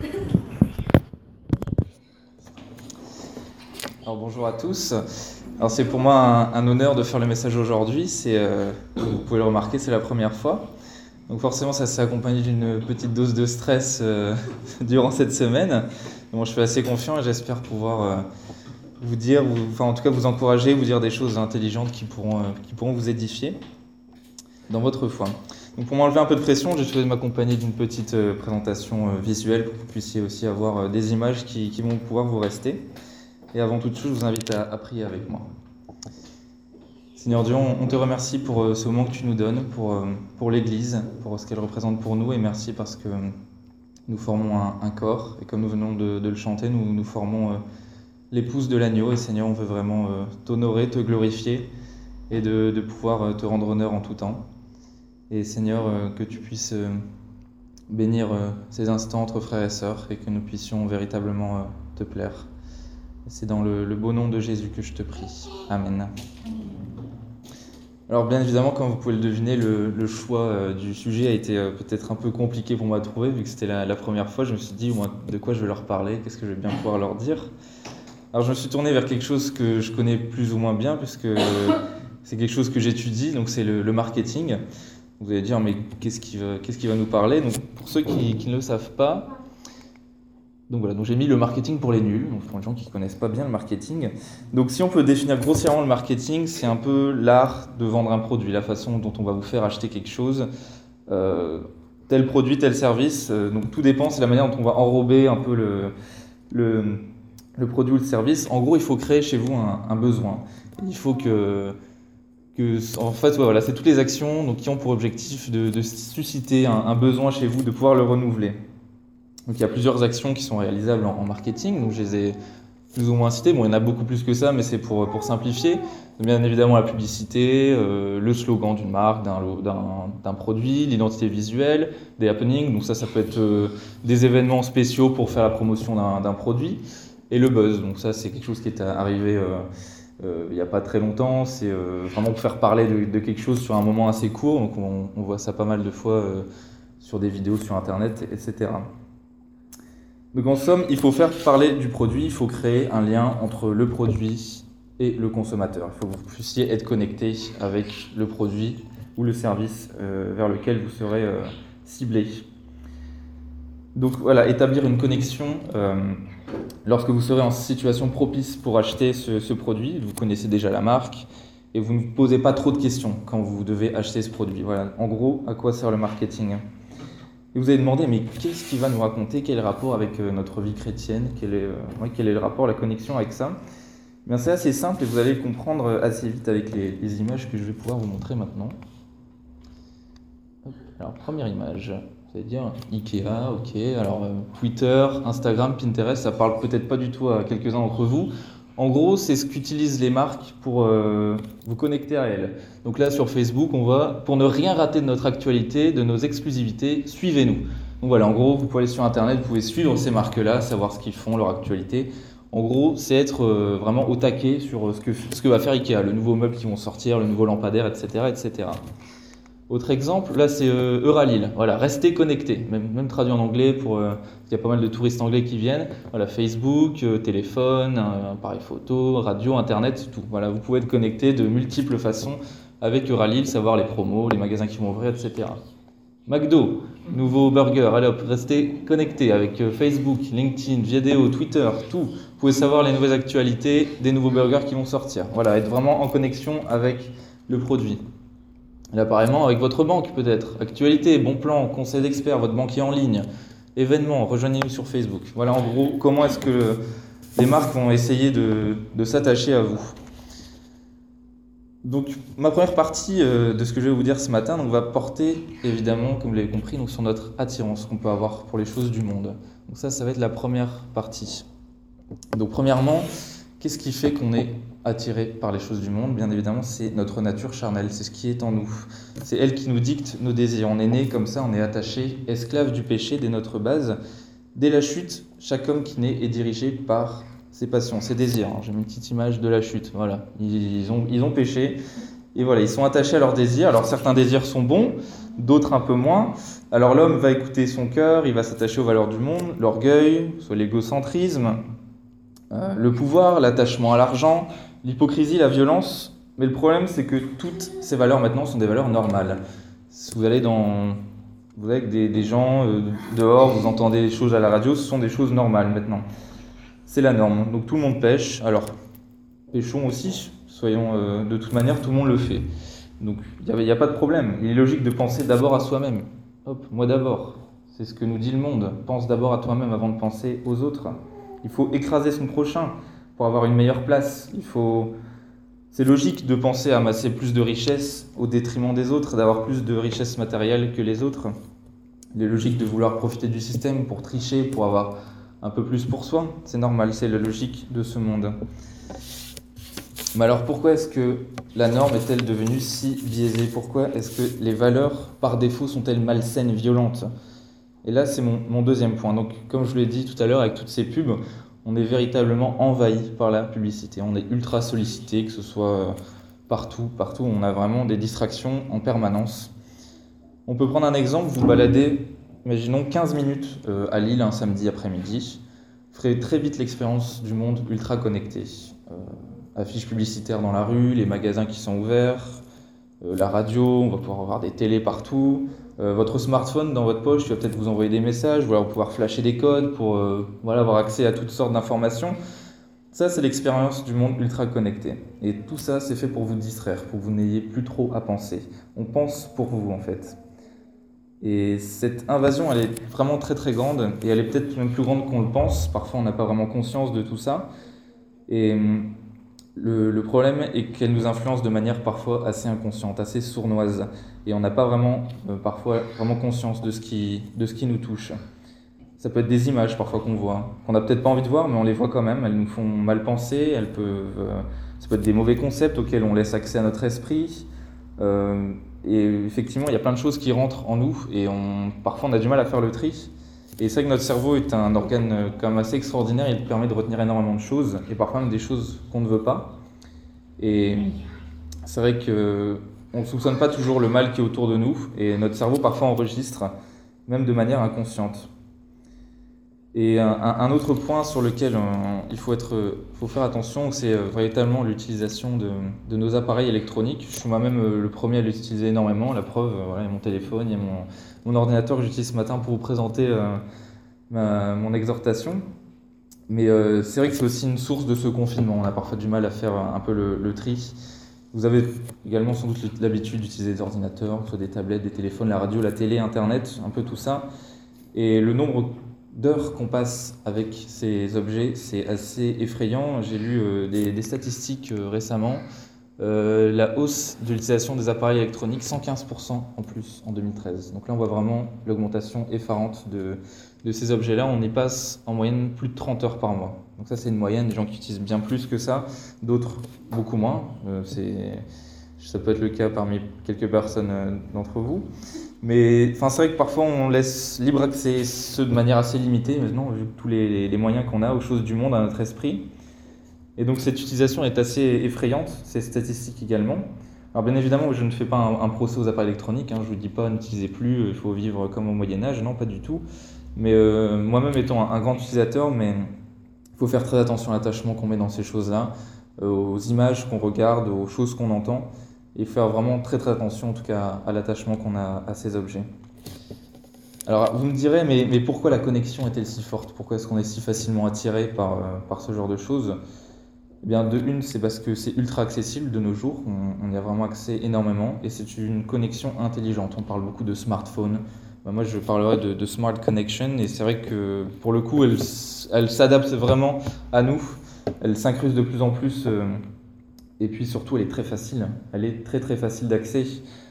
Alors bonjour à tous. Alors c'est pour moi un honneur de faire le message aujourd'hui. Vous pouvez le remarquer, c'est la première fois. Donc forcément, ça s'est accompagné d'une petite dose de stress durant cette semaine. Bon, je suis assez confiant et j'espère pouvoir vous dire, enfin en tout cas vous encourager, vous dire des choses intelligentes qui pourront vous édifier dans votre foi. Donc pour m'enlever un peu de pression, j'ai choisi de m'accompagner d'une petite présentation visuelle pour que vous puissiez aussi avoir des images qui vont pouvoir vous rester. Et avant toute chose, je vous invite à prier avec moi. Seigneur Dieu, on te remercie pour ce moment que tu nous donnes, pour l'Église, pour ce qu'elle représente pour nous, et merci parce que nous formons un corps, et comme nous venons de le chanter, nous formons l'épouse de l'agneau, et Seigneur, on veut vraiment t'honorer, te glorifier, et de pouvoir te rendre honneur en tout temps. Et Seigneur, que tu puisses bénir ces instants entre frères et sœurs, et que nous puissions véritablement te plaire. C'est dans le beau nom de Jésus que je te prie. Amen. Alors bien évidemment, comme vous pouvez le deviner, le choix du sujet a été peut-être un peu compliqué pour moi à trouver, vu que c'était la première fois. Je me suis dit, moi, de quoi je vais leur parler, qu'est-ce que je vais bien pouvoir leur dire. Alors je me suis tourné vers quelque chose que je connais plus ou moins bien, puisque c'est quelque chose que j'étudie, donc c'est le marketing. Vous allez dire, mais qu'est-ce qui va nous parler? Donc pour ceux qui ne le savent pas, donc voilà, donc j'ai mis le marketing pour les nuls, donc pour les gens qui ne connaissent pas bien le marketing. Donc si on peut définir grossièrement le marketing, c'est un peu l'art de vendre un produit, la façon dont on va vous faire acheter quelque chose, tel produit, tel service. Donc tout dépend, c'est la manière dont on va enrober un peu le produit ou le service. En gros, il faut créer chez vous un besoin. Il faut en fait, voilà, c'est toutes les actions donc, qui ont pour objectif de susciter un besoin chez vous, de pouvoir le renouveler. Donc il y a plusieurs actions qui sont réalisables en marketing, donc je les ai plus ou moins citées. Bon, il y en a beaucoup plus que ça, mais c'est pour simplifier. Bien évidemment la publicité, le slogan d'une marque, d'un produit, l'identité visuelle, des happenings, donc ça peut être des événements spéciaux pour faire la promotion d'un produit, et le buzz, donc ça c'est quelque chose qui est arrivé il n'y a pas très longtemps, c'est vraiment pour faire parler de quelque chose sur un moment assez court, donc on voit ça pas mal de fois sur des vidéos sur internet, etc. Donc en somme, il faut faire parler du produit, il faut créer un lien entre le produit et le consommateur. Il faut que vous puissiez être connecté avec le produit ou le service vers lequel vous serez ciblé. Donc voilà, établir une connexion lorsque vous serez en situation propice pour acheter ce produit. Vous connaissez déjà la marque et vous ne vous posez pas trop de questions quand vous devez acheter ce produit. Voilà, en gros, à quoi sert le marketing ? Et vous allez demander, mais qu'est-ce qu'il va nous raconter? Quel est le rapport avec notre vie chrétienne? Quel est le rapport, la connexion avec ça? Bien, c'est assez simple et vous allez le comprendre assez vite avec les images que je vais pouvoir vous montrer maintenant. Alors, première image, vous allez dire Ikea, ok. Alors, Twitter, Instagram, Pinterest, ça parle peut-être pas du tout à quelques-uns d'entre vous. En gros, c'est ce qu'utilisent les marques pour vous connecter à elles. Donc là, sur Facebook, on va, pour ne rien rater de notre actualité, de nos exclusivités, suivez-nous. Donc voilà, en gros, vous pouvez aller sur Internet, vous pouvez suivre ces marques-là, savoir ce qu'ils font, leur actualité. En gros, c'est être vraiment au taquet sur ce que va faire Ikea, le nouveau meuble qui vont sortir, le nouveau lampadaire, etc., etc. Autre exemple, là c'est Euralil. Voilà, restez connectés, même traduit en anglais il y a pas mal de touristes anglais qui viennent. Voilà, Facebook, téléphone, appareil photo, radio, internet, tout. Voilà, vous pouvez être connecté de multiples façons avec Euralil, savoir les promos, les magasins qui vont ouvrir, etc. McDo, nouveau burger, allez hop, restez connectés avec Facebook, LinkedIn, vidéo, Twitter, tout. Vous pouvez savoir les nouvelles actualités des nouveaux burgers qui vont sortir. Voilà, être vraiment en connexion avec le produit. Là, apparemment, avec votre banque peut-être. Actualité, bon plan, conseil d'expert, votre banquier en ligne, événements, rejoignez-nous sur Facebook. Voilà en gros comment est-ce que les marques vont essayer de s'attacher à vous. Donc ma première partie de ce que je vais vous dire ce matin va porter évidemment, comme vous l'avez compris, donc, sur notre attirance qu'on peut avoir pour les choses du monde. Donc ça va être la première partie. Donc premièrement, qu'est-ce qui fait qu'on est attiré par les choses du monde? Bien évidemment, c'est notre nature charnelle, c'est ce qui est en nous. C'est elle qui nous dicte nos désirs. On est né comme ça, on est attaché, esclave du péché dès notre base. Dès la chute, chaque homme qui naît est dirigé par ses passions, ses désirs. J'ai mis une petite image de la chute. Voilà, ils ont péché et voilà, ils sont attachés à leurs désirs. Alors certains désirs sont bons, d'autres un peu moins. Alors l'homme va écouter son cœur, il va s'attacher aux valeurs du monde, l'orgueil, soit l'égocentrisme, le pouvoir, l'attachement à l'argent, l'hypocrisie, la violence. Mais le problème, c'est que toutes ces valeurs maintenant sont des valeurs normales. Si vous allez avec des gens dehors, vous entendez des choses à la radio, ce sont des choses normales maintenant. C'est la norme. Donc tout le monde pêche. Alors, pêchons aussi, soyons de toute manière, tout le monde le fait. Donc il n'y a pas de problème. Il est logique de penser d'abord à soi-même. Hop, moi d'abord. C'est ce que nous dit le monde. Pense d'abord à toi-même avant de penser aux autres. Il faut écraser son prochain pour avoir une meilleure place. C'est logique de penser à amasser plus de richesses au détriment des autres, d'avoir plus de richesses matérielles que les autres. Il est logique de vouloir profiter du système pour tricher, pour avoir un peu plus pour soi. C'est normal, c'est la logique de ce monde. Mais alors pourquoi est-ce que la norme est-elle devenue si biaisée? Pourquoi est-ce que les valeurs, par défaut, sont-elles malsaines, violentes? Et là, c'est mon deuxième point. Donc, comme je l'ai dit tout à l'heure, avec toutes ces pubs, on est véritablement envahi par la publicité. On est ultra sollicité, que ce soit partout. On a vraiment des distractions en permanence. On peut prendre un exemple, vous baladez, imaginons 15 minutes à Lille un samedi après-midi. Vous ferez très vite l'expérience du monde ultra connecté. Affiches publicitaires dans la rue, les magasins qui sont ouverts, la radio, on va pouvoir avoir des télés partout. Votre smartphone dans votre poche, il va peut-être vous envoyer des messages, vous allez pouvoir flasher des codes pour avoir accès à toutes sortes d'informations. Ça, c'est l'expérience du monde ultra connecté. Et tout ça, c'est fait pour vous distraire, pour que vous n'ayez plus trop à penser. On pense pour vous, en fait. Et cette invasion, elle est vraiment très très grande, et elle est peut-être même plus grande qu'on le pense. Parfois, on n'a pas vraiment conscience de tout ça. Et le problème est qu'elle nous influence de manière parfois assez inconsciente, assez sournoise. Et on n'a pas vraiment, parfois, vraiment conscience de ce qui nous touche. Ça peut être des images parfois qu'on voit, qu'on n'a peut-être pas envie de voir, mais on les voit quand même. Elles nous font mal penser, ça peut être des mauvais concepts auxquels on laisse accès à notre esprit. Et effectivement, il y a plein de choses qui rentrent en nous, et parfois on a du mal à faire le tri. Et c'est vrai que notre cerveau est un organe quand même assez extraordinaire, il permet de retenir énormément de choses, et parfois même des choses qu'on ne veut pas. Et c'est vrai qu'on ne soupçonne pas toujours le mal qui est autour de nous, et notre cerveau parfois enregistre, même de manière inconsciente. Et un autre point sur lequel il faut faire attention, c'est véritablement l'utilisation de nos appareils électroniques. Je suis moi-même le premier à l'utiliser énormément. La preuve, voilà, il y a mon téléphone, il y a mon ordinateur que j'utilise ce matin pour vous présenter mon exhortation. Mais c'est vrai que c'est aussi une source de ce confinement. On a parfois du mal à faire un peu le tri. Vous avez également sans doute l'habitude d'utiliser des ordinateurs, soit des tablettes, des téléphones, la radio, la télé, Internet, un peu tout ça. Et le nombre d'heures qu'on passe avec ces objets, c'est assez effrayant. J'ai lu des statistiques récemment. La hausse de l'utilisation des appareils électroniques, 115% en plus en 2013. Donc là, on voit vraiment l'augmentation effarante de ces objets-là. On y passe en moyenne plus de 30 heures par mois. Donc ça, c'est une moyenne. Des gens qui utilisent bien plus que ça, d'autres beaucoup moins. Ça peut être le cas parmi quelques personnes d'entre vous. Mais c'est vrai que parfois on laisse libre accès de manière assez limitée, maintenant, vu tous les moyens qu'on a aux choses du monde, à notre esprit. Et donc cette utilisation est assez effrayante, ces statistiques également. Alors bien évidemment, je ne fais pas un procès aux appareils électroniques, je ne vous dis pas n'utilisez plus, il faut vivre comme au Moyen-Âge, non, pas du tout. Mais moi-même étant un grand utilisateur, mais il faut faire très attention à l'attachement qu'on met dans ces choses-là, aux images qu'on regarde, aux choses qu'on entend. Et faire vraiment très très attention en tout cas à l'attachement qu'on a à ces objets. Alors vous me direz, mais pourquoi la connexion est-elle si forte? Pourquoi est-ce qu'on est si facilement attiré par ce genre de choses? Eh bien de une, c'est parce que c'est ultra accessible de nos jours, on y a vraiment accès énormément, et c'est une connexion intelligente. On parle beaucoup de smartphone. Moi je parlerai de smart connection, et c'est vrai que pour le coup elle s'adapte vraiment à nous, elle s'incruste de plus en plus. Et puis surtout, elle est très facile. Elle est très très facile d'accès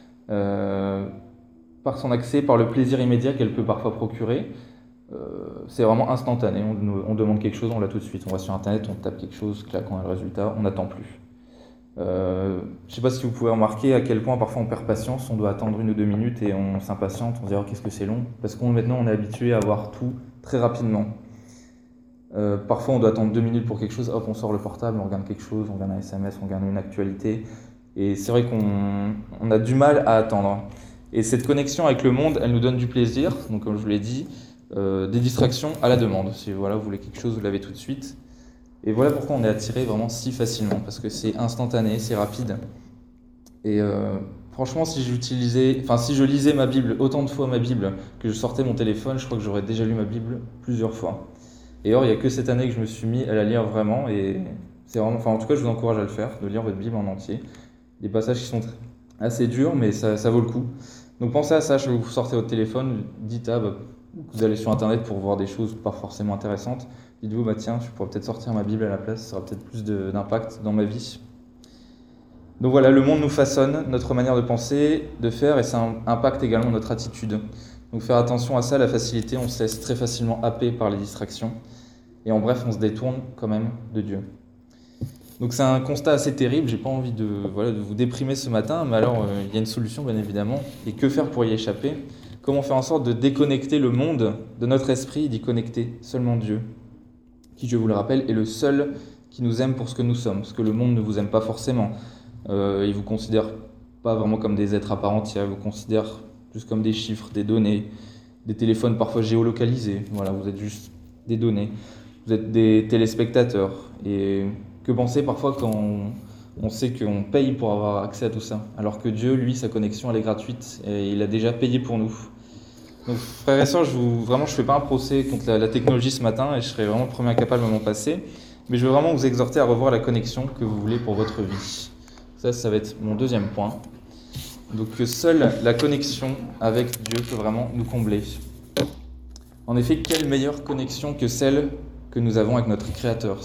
par son accès, par le plaisir immédiat qu'elle peut parfois procurer. C'est vraiment instantané. On demande quelque chose, on l'a tout de suite. On va sur Internet, on tape quelque chose, clac, on a le résultat, on n'attend plus. Je ne sais pas si vous pouvez remarquer à quel point parfois on perd patience, on doit attendre 1 ou 2 minutes et on s'impatiente, on se dit oh, qu'est-ce que c'est long. Parce que maintenant on est habitué à avoir tout très rapidement. Parfois on doit attendre 2 minutes pour quelque chose, hop on sort le portable, on regarde quelque chose, on regarde un SMS, on regarde une actualité, et c'est vrai qu'on a du mal à attendre. Et cette connexion avec le monde, elle nous donne du plaisir, donc comme je vous l'ai dit, des distractions à la demande. Si voilà, vous voulez quelque chose, vous l'avez tout de suite. Et voilà pourquoi on est attiré vraiment si facilement, parce que c'est instantané, c'est rapide. Et franchement, si je lisais ma Bible autant de fois ma Bible que je sortais mon téléphone, je crois que j'aurais déjà lu ma Bible plusieurs fois. Et or, il n'y a que cette année que je me suis mis à la lire vraiment, et c'est vraiment, enfin en tout cas, je vous encourage à le faire, de lire votre Bible en entier. Des passages qui sont assez durs, mais ça vaut le coup. Donc pensez à ça, vous sortez votre téléphone, dites vous allez sur internet pour voir des choses pas forcément intéressantes. Dites-vous, tiens, je pourrais peut-être sortir ma Bible à la place, ça aura peut-être plus d'impact dans ma vie. Donc voilà, le monde nous façonne, notre manière de penser, de faire, et ça impacte également notre attitude. Donc faire attention à ça, la facilité, on se laisse très facilement happer par les distractions. Et en bref, on se détourne quand même de Dieu. Donc c'est un constat assez terrible, j'ai pas envie de vous déprimer ce matin, mais alors il y a une solution bien évidemment. Et que faire pour y échapper? Comment faire en sorte de déconnecter le monde de notre esprit, d'y connecter seulement Dieu, qui, je vous le rappelle, est le seul qui nous aime pour ce que nous sommes, parce que le monde ne vous aime pas forcément. Il vous considère pas vraiment comme des êtres à part entière, il vous considère plus comme des chiffres, des données, des téléphones parfois géolocalisés. Voilà, vous êtes juste des données, vous êtes des téléspectateurs. Et que penser parfois quand on sait qu'on paye pour avoir accès à tout ça, alors que Dieu, lui, sa connexion, elle est gratuite et il a déjà payé pour nous. Donc frères et sœurs, je fais pas un procès contre la technologie ce matin et je serais vraiment le premier incapable de m'en passer, mais je veux vraiment vous exhorter à revoir la connexion que vous voulez pour votre vie. Ça va être mon deuxième point. Donc que seule la connexion avec Dieu peut vraiment nous combler. En effet, quelle meilleure connexion que celle que nous avons avec notre Créateur?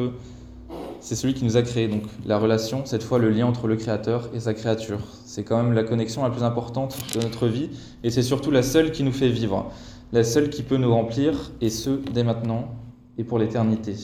C'est celui qui nous a créés, donc la relation, cette fois le lien entre le Créateur et sa créature. C'est quand même la connexion la plus importante de notre vie, et c'est surtout la seule qui nous fait vivre, la seule qui peut nous remplir, et ce, dès maintenant et pour l'éternité.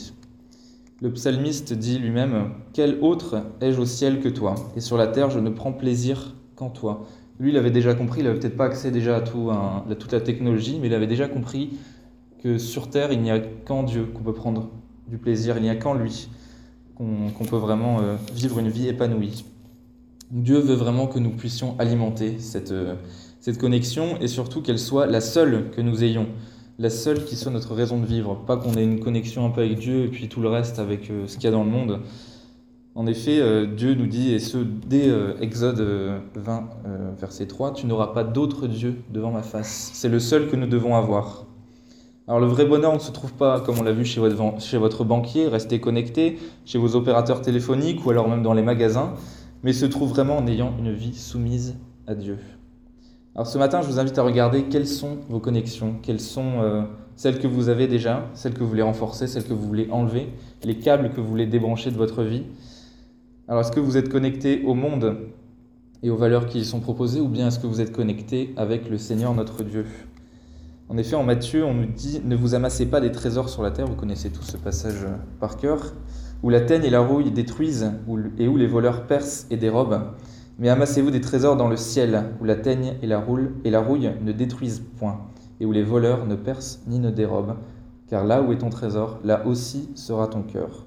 Le psalmiste dit lui-même « Quel autre ai-je au ciel que toi? Et sur la terre, je ne prends plaisir qu'en toi. » Lui, il avait déjà compris, il n'avait peut-être pas accès déjà à toute la technologie, mais il avait déjà compris que sur terre, il n'y a qu'en Dieu qu'on peut prendre du plaisir, il n'y a qu'en lui qu'on peut vraiment vivre une vie épanouie. Dieu veut vraiment que nous puissions alimenter cette connexion et surtout qu'elle soit la seule que nous ayons, la seule qui soit notre raison de vivre, pas qu'on ait une connexion un peu avec Dieu et puis tout le reste avec ce qu'il y a dans le monde. En effet, Dieu nous dit, et ce dès Exode 20, verset 3, « Tu n'auras pas d'autre Dieu devant ma face. » C'est le seul que nous devons avoir. Alors le vrai bonheur ne se trouve pas, comme on l'a vu chez votre banquier, rester connecté, chez vos opérateurs téléphoniques ou alors même dans les magasins, mais se trouve vraiment en ayant une vie soumise à Dieu. Alors ce matin, je vous invite à regarder quelles sont vos connexions, quelles sont celles que vous avez déjà, celles que vous voulez renforcer, celles que vous voulez enlever, les câbles que vous voulez débrancher de votre vie. Alors est-ce que vous êtes connecté au monde et aux valeurs qui y sont proposées, ou bien est-ce que vous êtes connecté avec le Seigneur notre Dieu ? En effet, en Matthieu, on nous dit « Ne vous amassez pas des trésors sur la terre », vous connaissez tous ce passage par cœur, où la teigne et la rouille détruisent et où les voleurs percent et dérobent. Mais amassez-vous des trésors dans le ciel, où la teigne et la rouille ne détruisent point, et où les voleurs ne percent ni ne dérobent. Car là où est ton trésor, là aussi sera ton cœur.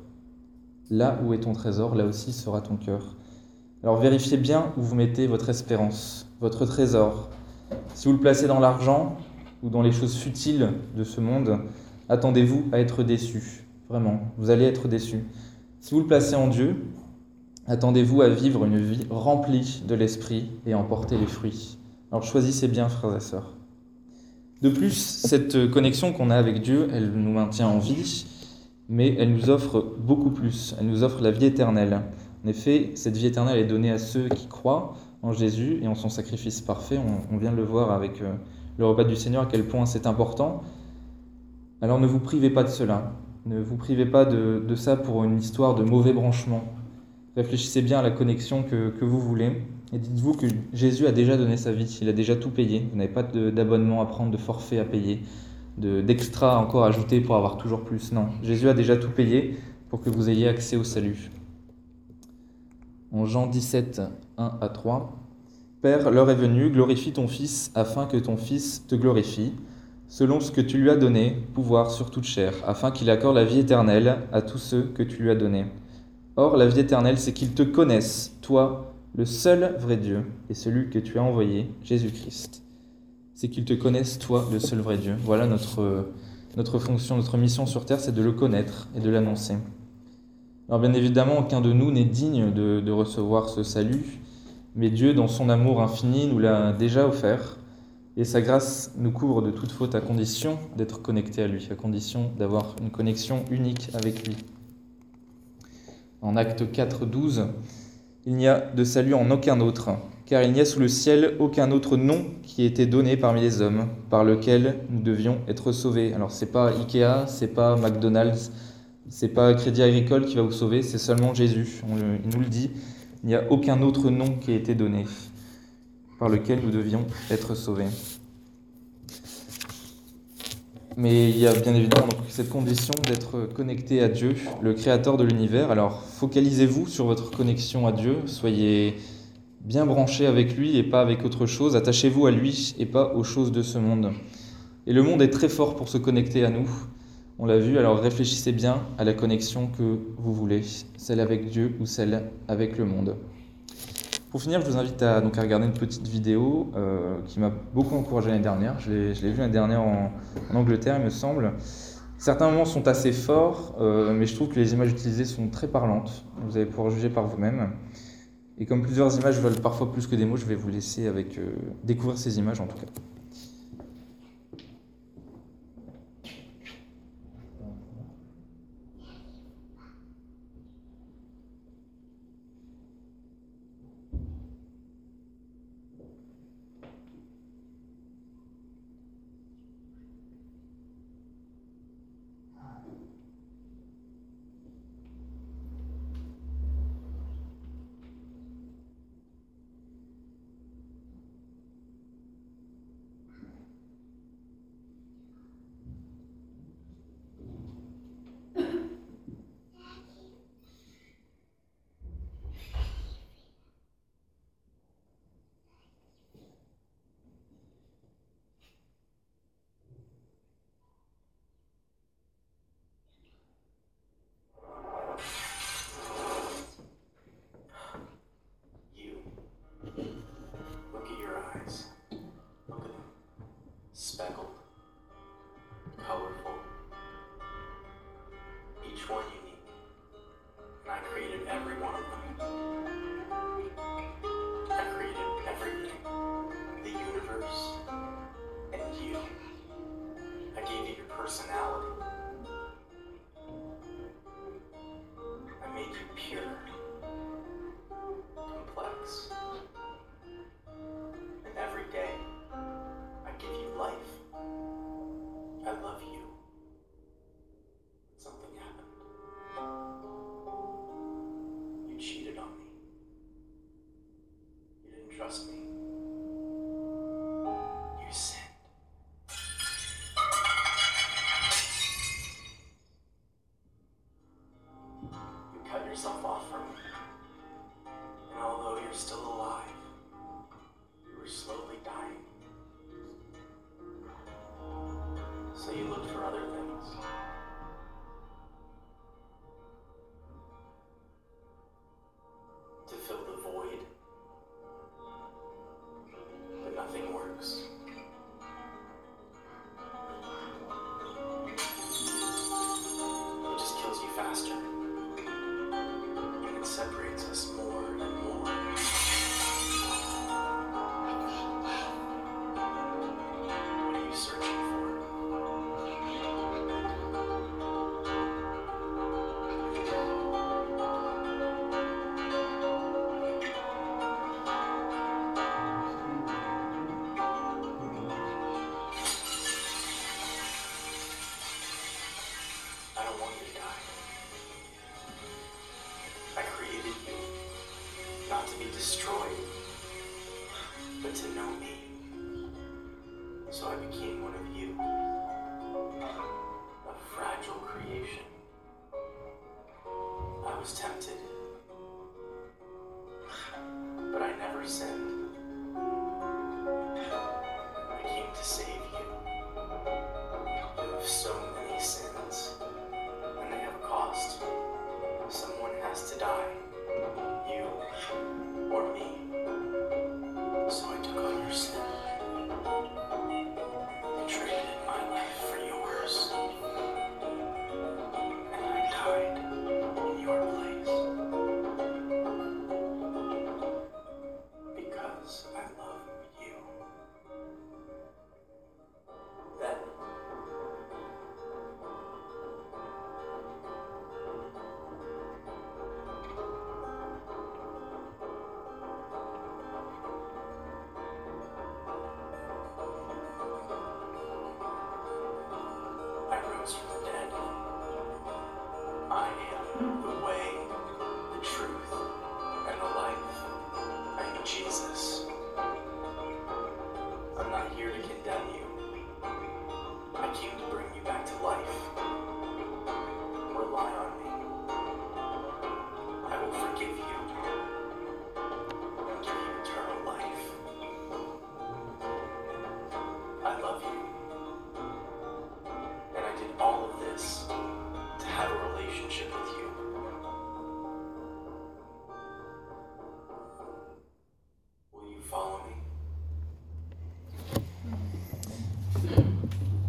Là où est ton trésor, là aussi sera ton cœur. Alors vérifiez bien où vous mettez votre espérance, votre trésor. Si vous le placez dans l'argent ou dans les choses futiles de ce monde, attendez-vous à être déçus. Vraiment, vous allez être déçus. Si vous le placez en Dieu, attendez-vous à vivre une vie remplie de l'esprit et à en porter les fruits. Alors choisissez bien, frères et sœurs. De plus, cette connexion qu'on a avec Dieu, elle nous maintient en vie, mais elle nous offre beaucoup plus. Elle nous offre la vie éternelle. En effet, cette vie éternelle est donnée à ceux qui croient en Jésus et en son sacrifice parfait. On vient de le voir avec le repas du Seigneur, à quel point c'est important. Alors ne vous privez pas de cela. Ne vous privez pas de ça pour une histoire de mauvais branchement. Réfléchissez bien à la connexion que vous voulez. Et dites-vous que Jésus a déjà donné sa vie. Il a déjà tout payé. Vous n'avez pas d'abonnement à prendre, de forfait à payer, d'extra encore à ajouter pour avoir toujours plus. Non, Jésus a déjà tout payé pour que vous ayez accès au salut. En Jean 17, 1 à 3, « Père, l'heure est venue, glorifie ton Fils, afin que ton Fils te glorifie, selon ce que tu lui as donné, pouvoir sur toute chair, afin qu'il accorde la vie éternelle à tous ceux que tu lui as donnés. Or, la vie éternelle, c'est qu'ils te connaissent, toi, le seul vrai Dieu et celui que tu as envoyé, Jésus-Christ. C'est qu'ils te connaissent, toi, le seul vrai Dieu. Voilà notre fonction, notre mission sur terre, c'est de le connaître et de l'annoncer. Alors bien évidemment, aucun de nous n'est digne de recevoir ce salut, mais Dieu, dans son amour infini, nous l'a déjà offert, et sa grâce nous couvre de toute faute à condition d'être connecté à lui, à condition d'avoir une connexion unique avec lui. En Actes 4, 12, il n'y a de salut en aucun autre, car il n'y a sous le ciel aucun autre nom qui ait été donné parmi les hommes, par lequel nous devions être sauvés. Alors c'est pas Ikea, c'est pas McDonald's, c'est pas Crédit Agricole qui va vous sauver, c'est seulement Jésus. Il nous le dit, il n'y a aucun autre nom qui ait été donné, par lequel nous devions être sauvés. Mais il y a bien évidemment donc cette condition d'être connecté à Dieu, le créateur de l'univers. Alors focalisez-vous sur votre connexion à Dieu, soyez bien branchés avec lui et pas avec autre chose, attachez-vous à lui et pas aux choses de ce monde. Et le monde est très fort pour se connecter à nous, on l'a vu, alors réfléchissez bien à la connexion que vous voulez, celle avec Dieu ou celle avec le monde. Pour finir, je vous invite à regarder une petite vidéo qui m'a beaucoup encouragé l'année dernière. Je l'ai vue l'année dernière en Angleterre, il me semble. Certains moments sont assez forts, mais je trouve que les images utilisées sont très parlantes. Vous allez pouvoir juger par vous-même. Et comme plusieurs images veulent parfois plus que des mots, je vais vous laisser découvrir ces images en tout cas. Speckled, colorful, each one unique, and I created every one of them. I created everything, the universe, and you. I gave you your personality. I made you pure, complex, and every day I give you life. I love you. Something happened. You cheated on me. You didn't trust me. You sinned. You cut yourself off from me. And although you're still alive, you were slowly dying. So you looked for other things. To fill the void. But nothing works. It just kills you faster. And it separates us more and more. What are you searching for? I don't want you to die. I created you not to be destroyed, but to know me. So I became one of you, a fragile creation. I was tempted, but I never sinned. I came to save you. You have so many sins, and they have a cost. Someone has to die, you or me.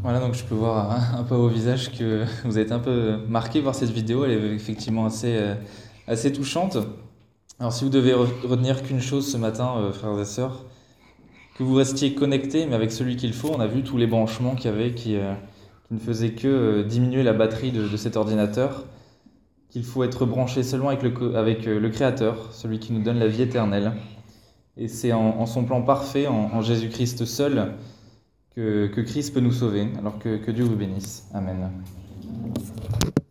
Voilà, donc je peux voir un peu à vos visages que vous êtes un peu marqués par cette vidéo. Elle est effectivement assez touchante. Alors si vous devez retenir qu'une chose ce matin, frères et sœurs, que vous restiez connectés, mais avec celui qu'il faut. On a vu tous les branchements qu'il y avait qui ne faisaient que diminuer la batterie de cet ordinateur. Qu'il faut être branché seulement avec le Créateur, celui qui nous donne la vie éternelle. Et c'est en son plan parfait, en Jésus-Christ seul, que Christ peut nous sauver. Alors que Dieu vous bénisse. Amen.